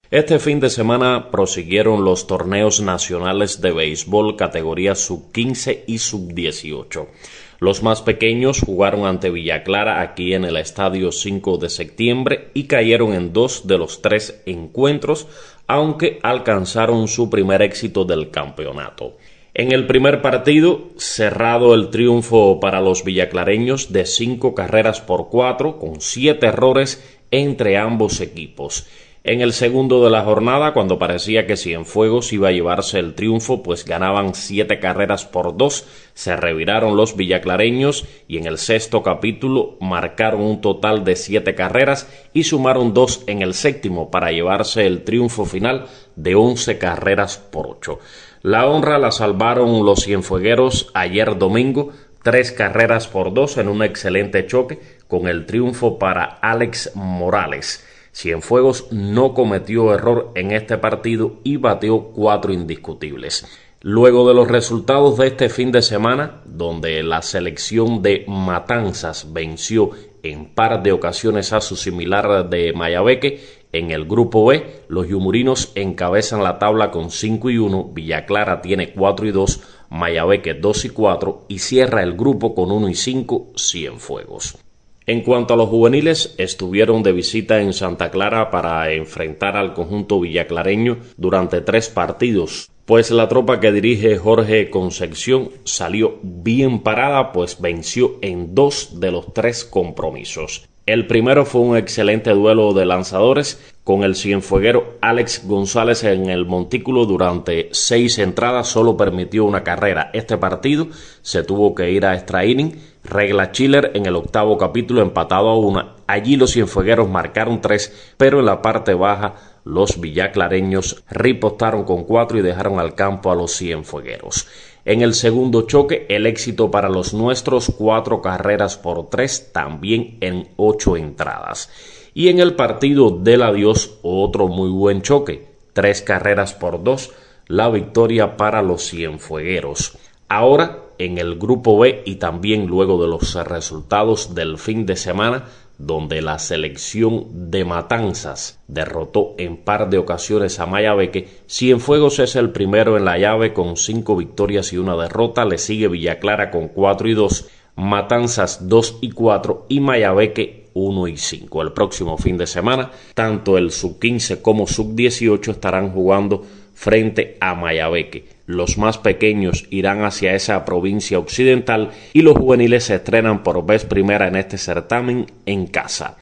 Este fin de semana prosiguieron los torneos nacionales de béisbol categoría sub-15 y sub-18. Los más pequeños jugaron ante Villa Clara aquí en el Estadio 5 de Septiembre y cayeron en 2 de los 3 encuentros, aunque alcanzaron su primer éxito del campeonato. En el primer partido, cerrado el triunfo para los villaclareños de 5 carreras por 4, con 7 errores entre ambos equipos. En el segundo de la jornada, cuando parecía que Cienfuegos iba a llevarse el triunfo, pues ganaban 7 carreras por 2, se reviraron los villaclareños y en el sexto capítulo marcaron un total de 7 carreras y sumaron 2 en el séptimo para llevarse el triunfo final de 11 carreras por 8. La honra la salvaron los cienfuegueros ayer domingo, 3 carreras por 2 en un excelente choque, con el triunfo para Alex Morales. Cienfuegos no cometió error en este partido y bateó 4 indiscutibles. Luego de los resultados de este fin de semana, donde la selección de Matanzas venció en par de ocasiones a su similar de Mayabeque, en el grupo B, los yumurinos encabezan la tabla con 5-1, Villa Clara tiene 4-2, Mayabeque 2-4 y cierra el grupo con 1-5 Cienfuegos. En cuanto a los juveniles, estuvieron de visita en Santa Clara para enfrentar al conjunto villaclareño durante 3 partidos, pues la tropa que dirige Jorge Concepción salió bien parada, pues venció en 2 de los 3 compromisos. El primero fue un excelente duelo de lanzadores, con el cienfueguero Alex González en el montículo durante 6 entradas, solo permitió una carrera. Este partido se tuvo que ir a extra inning. Regla Chiller en el octavo capítulo empatado a 1. Allí los cienfuegueros marcaron 3, pero en la parte baja los villaclareños ripostaron con 4 y dejaron al campo a los cienfuegueros. En el segundo choque, el éxito para los nuestros, 4 carreras por 3, también en 8 entradas. Y en el partido del adiós, otro muy buen choque, 3 carreras por 2, la victoria para los cienfuegueros. Ahora, en el grupo B y también luego de los resultados del fin de semana, donde la selección de Matanzas derrotó en par de ocasiones a Mayabeque, Cienfuegos es el primero en la llave con 5 victorias y 1 derrota, le sigue Villa Clara con 4-2, Matanzas 2-4 y Mayabeque 1-5. El próximo fin de semana, tanto el sub-15 como sub-18 estarán jugando frente a Mayabeque. Los más pequeños irán hacia esa provincia occidental y los juveniles se estrenan por vez primera en este certamen en casa.